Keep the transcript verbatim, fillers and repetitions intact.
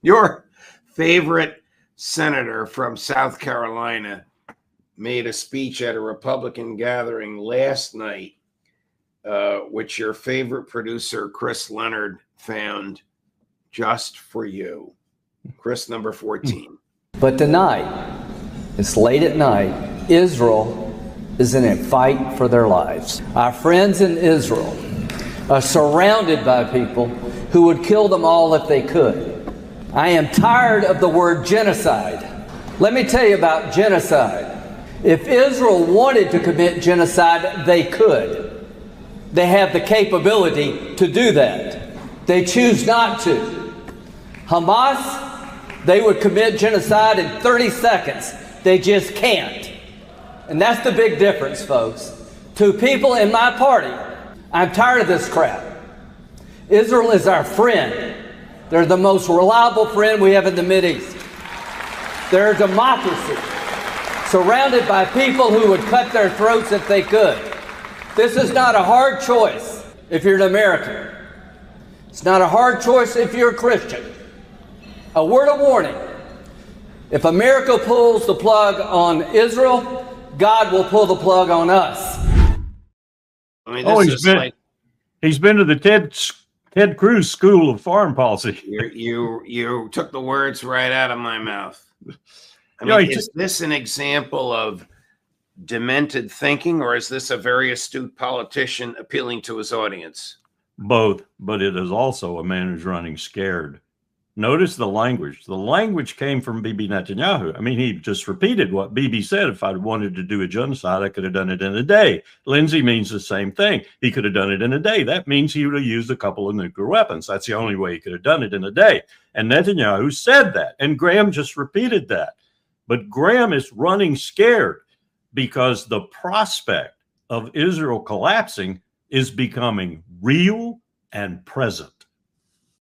Your favorite senator from South Carolina made a speech at a Republican gathering last night, uh, which your favorite producer, Chris Leonard, found just for you. Chris, number fourteen. But tonight, it's late at night, Israel is in a fight for their lives. Our friends in Israel are surrounded by people who would kill them all if they could. I am tired of the word genocide. Let me tell you about genocide. If Israel wanted to commit genocide, they could. They have the capability to do that. They choose not to. Hamas, they would commit genocide in thirty seconds. They just can't. And that's the big difference, folks. To people in my party, I'm tired of this crap. Israel is our friend. They're the most reliable friend we have in the Mideast. They're a democracy, surrounded by people who would cut their throats if they could. This is not a hard choice if you're an American. It's not a hard choice if you're a Christian. A word of warning. If America pulls the plug on Israel, God will pull the plug on us. I mean, oh, this he's is been, like he's been to the Ted Ted Cruz School of Foreign Policy. you you you took the words right out of my mouth. I You know, mean, he is this an example of demented thinking, or is this a very astute politician appealing to his audience? Both, but it is also a man who's running scared. Notice the language. The language came from Bibi Netanyahu. I mean, he just repeated what Bibi said. If I'd wanted to do a genocide, I could have done it in a day. Lindsey means the same thing. He could have done it in a day. That means he would have used a couple of nuclear weapons. That's the only way he could have done it in a day. And Netanyahu said that. And Graham just repeated that. But Graham is running scared because the prospect of Israel collapsing is becoming real and present.